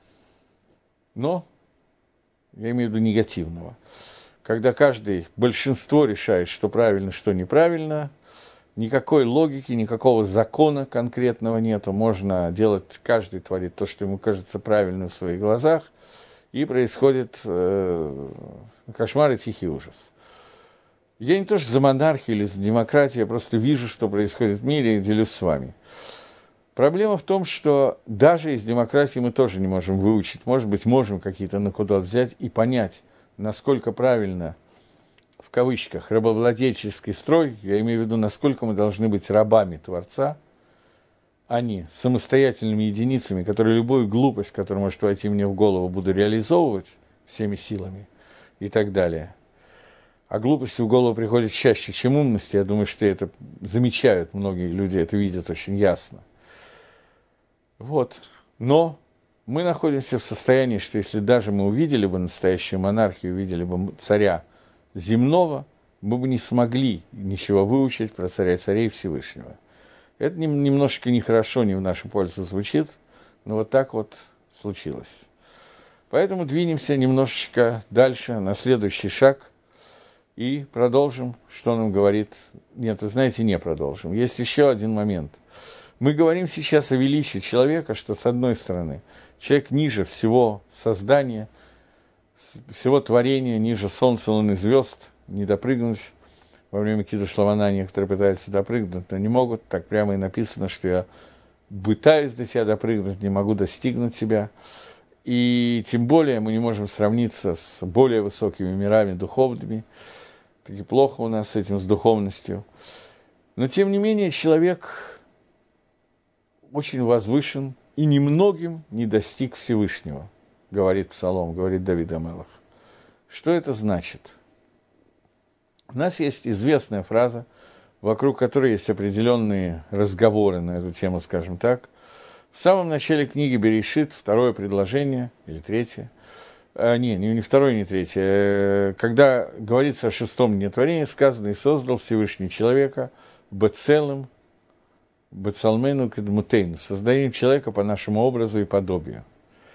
но, я имею в виду негативного, когда каждый, большинство решает, что правильно, что неправильно, никакой логики, никакого закона конкретного нету, можно делать, каждый творит то, что ему кажется правильным в своих глазах, и происходит э, кошмар и тихий ужас. Я не то что за монархию или за демократию, я просто вижу, что происходит в мире, и делюсь с вами. Проблема в том, что даже из демократии мы тоже не можем выучить, может быть, можем какие-то накуда взять и понять, насколько правильно, в кавычках, рабовладельческий строй, я имею в виду, насколько мы должны быть рабами Творца, а не самостоятельными единицами, которые любую глупость, которая может войти мне в голову, буду реализовывать всеми силами и так далее. А глупости в голову приходят чаще, чем умности. Я думаю, что это замечают многие люди, это видят очень ясно. Вот. Но мы находимся в состоянии, что если даже мы увидели бы настоящую монархию, увидели бы царя земного, мы бы не смогли ничего выучить про царя царей Всевышнего. Это немножко нехорошо, не в нашу пользу звучит, но вот так вот случилось. Поэтому двинемся немножечко дальше, на следующий шаг, и продолжим, что нам говорит... Нет, вы знаете, не продолжим. Есть еще один момент. Мы говорим сейчас о величии человека, что, с одной стороны, человек ниже всего создания, всего творения, ниже солнца, луны, звезд, не допрыгнуть. Во время кидуш лавана некоторые пытаются допрыгнуть, но не могут. Так прямо и написано, что я пытаюсь до тебя допрыгнуть, не могу достигнуть тебя. И тем более мы не можем сравниться с более высокими мирами духовными. Так и плохо у нас с этим, с духовностью. Но тем не менее человек очень возвышен и немногим не достиг Всевышнего, говорит Псалом, говорит Давид ха-Мелех. Что это значит? У нас есть известная фраза, вокруг которой есть определенные разговоры на эту тему, скажем так. В самом начале книги Берешит, второе предложение, или третье, а, не, не второе, не третье, когда говорится о шестом дне творения, сказано: «И создал Всевышний человека бецелым, бецалмену кедмутейну», создаем человека по нашему образу и подобию.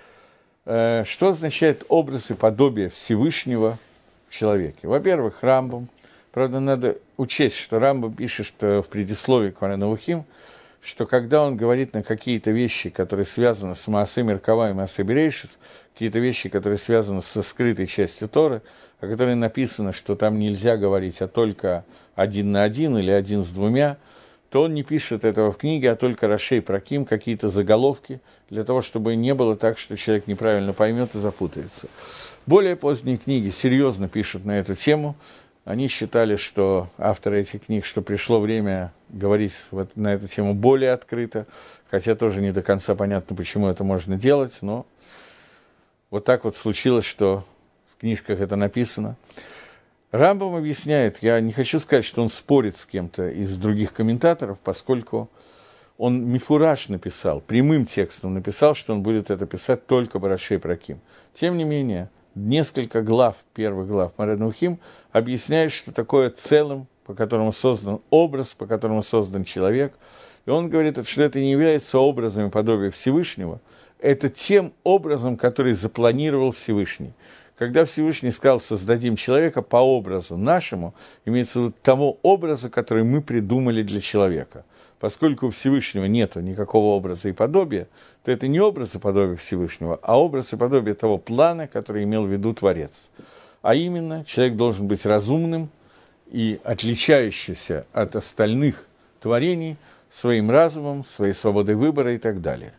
Что означает образ и подобие Всевышнего в человеке? Во-первых, Рамбам. Правда, надо учесть, что Рамбам пишет в предисловии к Морeh Nevuchim, что когда он говорит на какие-то вещи, которые связаны с Маасе Меркава и Маасе Берейшис, какие-то вещи, которые связаны со скрытой частью Торы, о которой написано, что там нельзя говорить, а только один на один или один с двумя, то он не пишет этого в книге, а только Рашей Праким, какие-то заголовки, для того, чтобы не было так, что человек неправильно поймет и запутается. Более поздние книги серьезно пишут на эту тему. Они считали, что авторы этих книг, что пришло время говорить вот на эту тему более открыто, хотя тоже не до конца понятно, почему это можно делать, но вот так вот случилось, что в книжках это написано. Рамбам объясняет, я не хочу сказать, что он спорит с кем-то из других комментаторов, поскольку он мифураж написал, прямым текстом написал, что он будет это писать только Барашей Праким. Тем не менее, несколько глав, первых глав Морeh Nevuchim объясняет, что такое целым, по которому создан образ, по которому создан человек. И он говорит, что это не является образом и подобием Всевышнего, это тем образом, который запланировал Всевышний. Когда Всевышний сказал, создадим человека по образу нашему, имеется в виду тому образу, который мы придумали для человека. Поскольку у Всевышнего нет никакого образа и подобия, то это не образ и подобие Всевышнего, а образ и подобие того плана, который имел в виду Творец. А именно, человек должен быть разумным и отличающийся от остальных творений своим разумом, своей свободой выбора и так далее.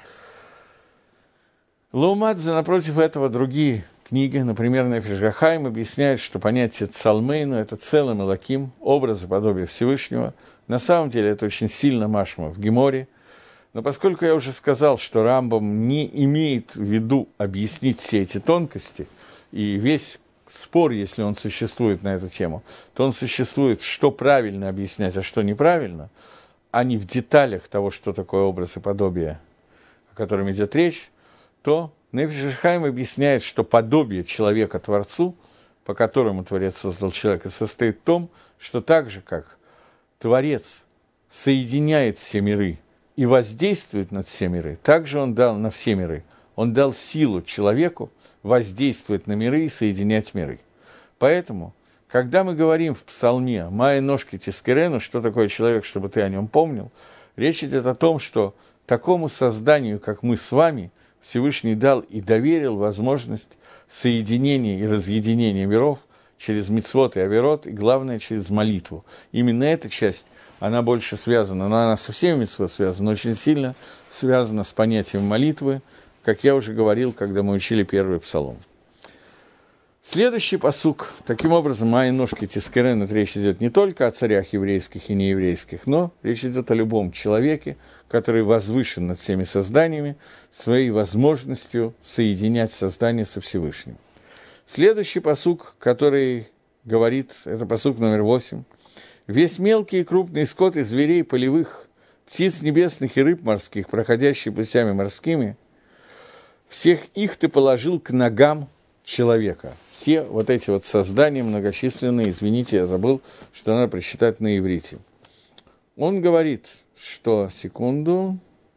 Лаумадзе, напротив этого, другие книги, например, Нефеш ха-Хаим, объясняет, что понятие цалмейну – это целым элоким, образ и подобие Всевышнего. На самом деле это очень сильно машма в Геморе. Но поскольку я уже сказал, что Рамбам не имеет в виду объяснить все эти тонкости, и весь спор, если он существует на эту тему, то он существует, что правильно объяснять, а что неправильно, а не в деталях того, что такое образ и подобие, о котором идет речь, то Нефеш ха-Хаим объясняет, что подобие человека Творцу, по которому Творец создал человека, состоит в том, что так же, как Творец соединяет все миры и воздействует на все миры, также он дал на все миры, он дал силу человеку воздействовать на миры и соединять миры. Поэтому, когда мы говорим в псалме «Мае ножки тискерену», что такое человек, чтобы ты о нем помнил, речь идет о том, что такому созданию, как мы с вами, Всевышний дал и доверил возможность соединения и разъединения миров через мицвот и аверот, и главное, через молитву. Именно эта часть, она больше связана, но она со всеми мицвот связана, но очень сильно связана с понятием молитвы, как я уже говорил, когда мы учили первый псалом. Следующий пасук. Таким образом, «Мае ножки тискерен», речь идет не только о царях еврейских и нееврейских, но речь идет о любом человеке, который возвышен над всеми созданиями, своей возможностью соединять создание со Всевышним. Следующий пасук, который говорит, это пасук номер восемь, «Весь мелкий и крупный скот и зверей полевых, птиц небесных и рыб морских, проходящих путями морскими, всех их ты положил к ногам человека». Все вот эти вот создания многочисленные, извините, я забыл, что надо прочитать на иврите. Он говорит, что, секунду,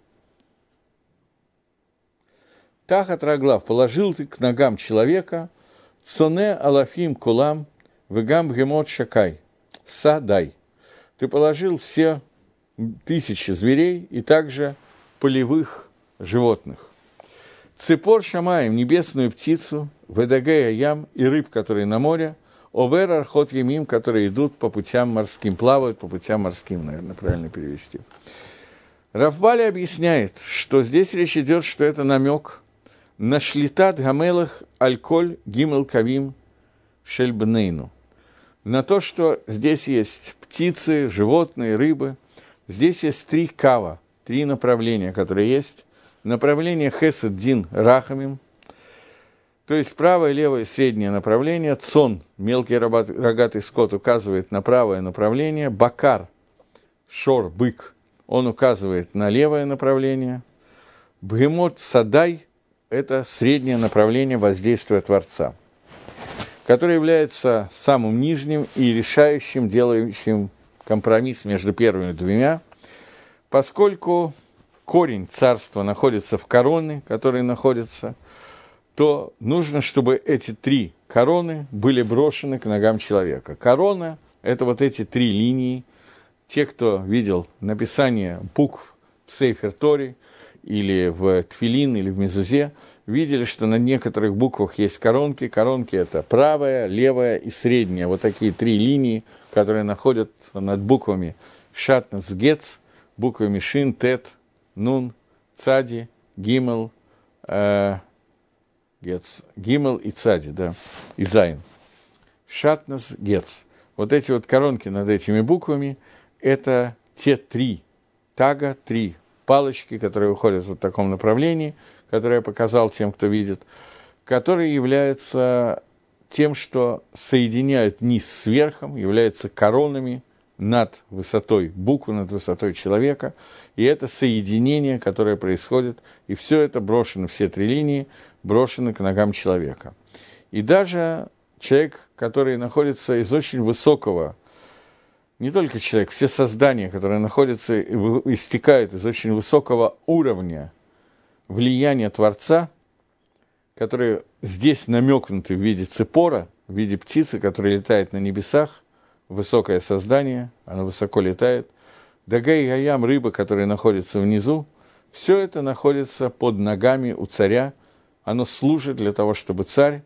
«Тахат раглав, положил ты к ногам человека, цоне алафим кулам, вегам гемот шакай, садай». Ты положил все тысячи зверей и также полевых животных. Цепор шамаем, небесную птицу, ведагея ям и рыб, которые на море, овер архот ямим, которые идут по путям морским, плавают по путям морским, наверное, правильно перевести. Рав Вали объясняет, что здесь речь идет, что это намек на шлитат гамелах альколь гимел кавим шельбнейну, на то, что здесь есть птицы, животные, рыбы. Здесь есть три кава, три направления, которые есть. Направление хесед, дин, рахамим, то есть правое, левое, среднее направление. Цон, мелкий рогатый скот, указывает на правое направление. Бакар, шор, бык, он указывает на левое направление. Бгемот, садай, это среднее направление воздействия Творца, которое является самым нижним и решающим, делающим компромисс между первыми двумя, поскольку корень царства находится в короне, которые находятся, то нужно, чтобы эти три короны были брошены к ногам человека. Корона – это вот эти три линии. Те, кто видел написание букв в Сейфер Торе, или в Тфилин, или в Мезузе, видели, что на некоторых буквах есть коронки. Коронки – это правая, левая и средняя. Вот такие три линии, которые находятся над буквами Шатнес, Гец, буквами Шин, Тет, Нун, Цади, Гимел, э, Гец, Гимел и Цади, да, и Зайн. Шатнес, Гец. Вот эти вот коронки над этими буквами – это те три тага, три палочки, которые уходят в таком направлении, которые я показал тем, кто видит, которые являются тем, что соединяют низ с верхом, являются коронами над высотой буквы, над высотой человека, и это соединение, которое происходит, и все это брошено, все три линии брошены к ногам человека. И даже человек, который находится из очень высокого, не только человек, все создания, которые находятся и истекают из очень высокого уровня влияния Творца, которые здесь намекнуты в виде цепора, в виде птицы, которая летает на небесах, высокое создание, оно высоко летает, дагай и гаям, рыба, которая находится внизу, все это находится под ногами у царя, оно служит для того, чтобы царь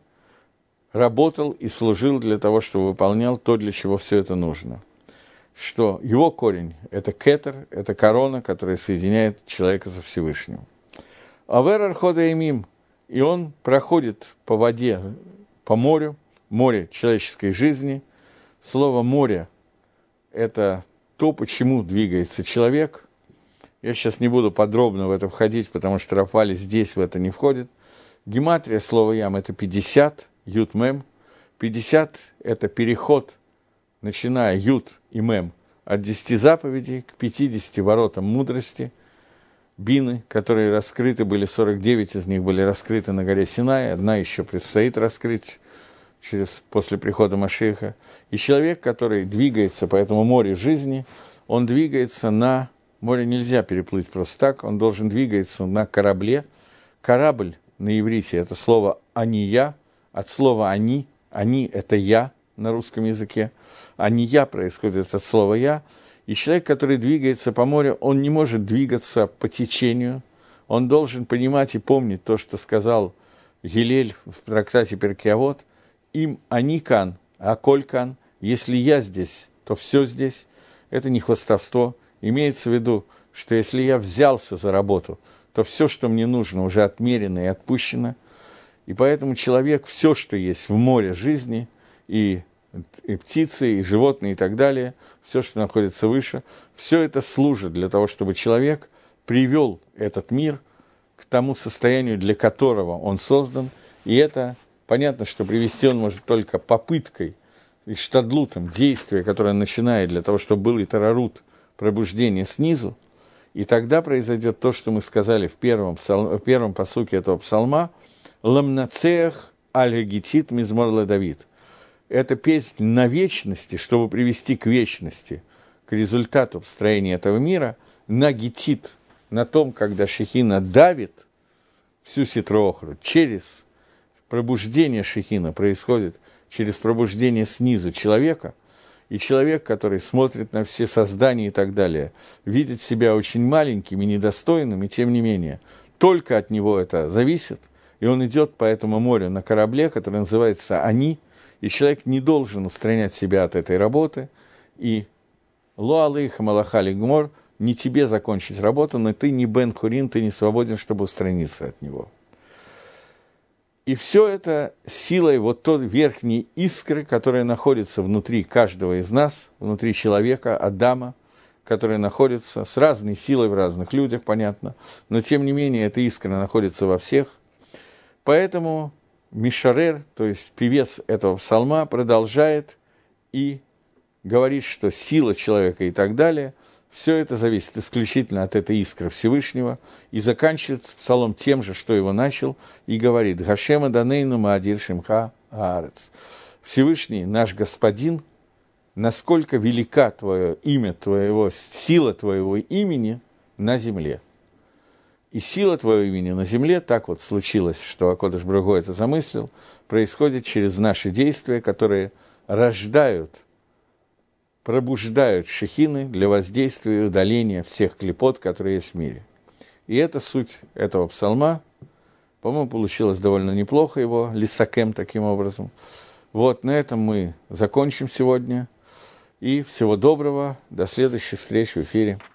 работал и служил для того, чтобы выполнял то, для чего все это нужно. Что его корень – это кетер, это корона, которая соединяет человека со Всевышним. Авер архода имим, и он проходит по воде, по морю, море человеческой жизни. Слово «море» – это то, почему двигается человек. Я сейчас не буду подробно в это входить, потому что Рав Вали здесь в это не входит. Гематрия слова «ям» – это пятьдесят, ют мем. пятьдесят – это переход, начиная ют и мем, от десяти заповедей к пятидесяти воротам мудрости, бины, которые раскрыты были, сорок девять из них были раскрыты на горе Синай, одна еще предстоит раскрыть через, после прихода Машиаха. И человек, который двигается по этому морю жизни, он двигается на... Море нельзя переплыть просто так, он должен двигаться на корабле. Корабль на иврите – это слово «ания», от слова «они», «они» – это «я» на русском языке, «ания» происходит от слова «я». И человек, который двигается по морю, он не может двигаться по течению, он должен понимать и помнить то, что сказал Гилель в трактате Перкей Авот, «Им они кан, а коль кан», если я здесь, то все здесь, это не хвастовство. Имеется в виду, что если я взялся за работу, то все, что мне нужно, уже отмерено и отпущено. И поэтому человек, все, что есть в море жизни, и, и птицы, и животные, и так далее, все, что находится выше, все это служит для того, чтобы человек привел этот мир к тому состоянию, для которого он создан. И это понятно, что привести он может только попыткой иштадлутом, действие, которое начинает для того, чтобы был итарарут, пробуждение снизу, и тогда произойдет то, что мы сказали в первом, псал... в первом пасуке этого псалма, «Ламнацеях аль-гитит мизмор Давид». Это песнь на вечности, чтобы привести к вечности, к результату строения этого мира, на гитит, на том, когда Шехина давит всю Ситроохру, через пробуждение Шехина происходит, через пробуждение снизу человека, и человек, который смотрит на все создания и так далее, видит себя очень маленьким и недостойным, и тем не менее, только от него это зависит, и он идет по этому морю на корабле, который называется «Они», и человек не должен устранять себя от этой работы, и «Ло алейха малахали гмор», не тебе закончить работу, но ты не Бен Хурин, ты не свободен, чтобы устраниться от него. И все это силой вот той верхней искры, которая находится внутри каждого из нас, внутри человека, Адама, которая находится с разной силой в разных людях, понятно, но тем не менее эта искра находится во всех. Поэтому Мишарер, то есть певец этого псалма, продолжает и говорит, что сила человека и так далее, все это зависит исключительно от этой искры Всевышнего, и заканчивается псалом тем же, что его начал, и говорит «Гашема данейну маадир шимха аарец». Всевышний, наш Господин, насколько велика твое имя, твоего, сила твоего имени на земле. И сила твоего имени на земле, так вот случилось, что Акодыш Барух Ху это замыслил, происходит через наши действия, которые рождают, пробуждают шехины для воздействия и удаления всех клепот, которые есть в мире. И это суть этого псалма. По-моему, получилось довольно неплохо его, лисакем таким образом. Вот, на этом мы закончим сегодня. И всего доброго, до следующих встреч в эфире.